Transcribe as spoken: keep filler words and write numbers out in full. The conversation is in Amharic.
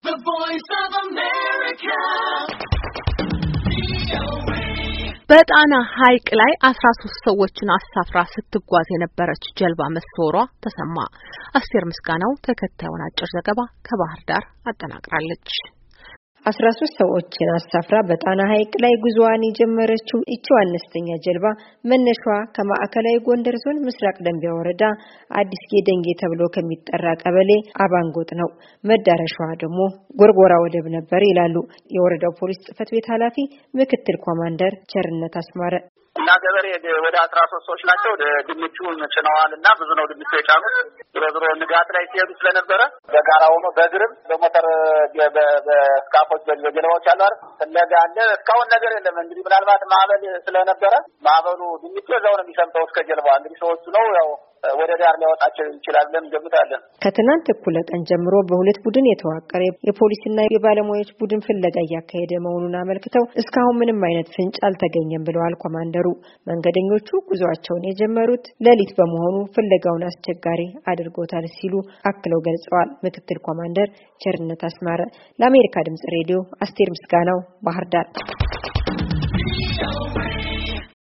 The Voice of America. በጣና ሐይቅ ላይ አስራ ሶስት ሰዎችን አሳፍራ ስትጓዝ የነበረች ጀልባ መሰወሯ ተሰማ። አስቴር ምስጋናው ተከታዩን አጭር ዘገባ ከባህር ዳር አጠናቅራለች። አስራ ሶስት ሰዎችን አሳፍራ በጣና ሐይቅ ላይ ጉዞዋን የጀመረችው እቺው አነስተኛ ጀልባ መነሻዋ ከማዕከላዊ ጎንደር ዞን ምስራቅ ደንቢያ ወረዳ አዲስ ጌደንጌ ተብሎ ከሚጠራ ቀበሌ አባንጎጥ ነው። መዳረሻዋ ደግሞ ጎርጎራ ወደብ ነበር ይላሉ የወረዳው ፖሊስ ጽፈት ቤት ኃላፊ ምክትል ኮማንደር ቸርነት አስማረ። እና ገበሬ ወደ አስራ ሶስት ሰዎች ናቸው። ድምቹን ጭነዋልና ብዙ ነው ድምቹ የጫኑት። ዝሮ ንጋት ላይ ሲሄዱ ስለነበረ በጋራ ሆኖ በእግርም በሞተር በስካፎች በጀልባዎች አሉ አይደል ፍለጋ አለ። እስካሁን ነገር የለም። እንግዲህ ምናልባት ማዕበል ስለነበረ ማዕበሉ ድምቹ እዛው ነው የሚሰምጠው እስከ ጀልባው። እንግዲህ ሰዎቹ ነው ያው ወደ ዳር ሊያወጣቸው ይችላል ብለን እንገምታለን። ከትናንት እኩለ ቀን ጀምሮ በሁለት ቡድን የተዋቀረ የፖሊስና የባለሙያዎች ቡድን ፍለጋ እያካሄደ መሆኑን አመልክተው እስካሁን ምንም አይነት ፍንጭ አልተገኘም ብለዋል ኮማንደሩ። መንገደኞቹ ጉዟቸውን የጀመሩት ሌሊት በመሆኑ ፍለጋውን አስቸጋሪ አድርጎታል ሲሉ አክለው ገልጸዋል። ምክትል ኮማንደር ቸርነት አስማረ ለአሜሪካ ድምጽ ሬዲዮ አስቴር ምስጋናው ባህር ዳር።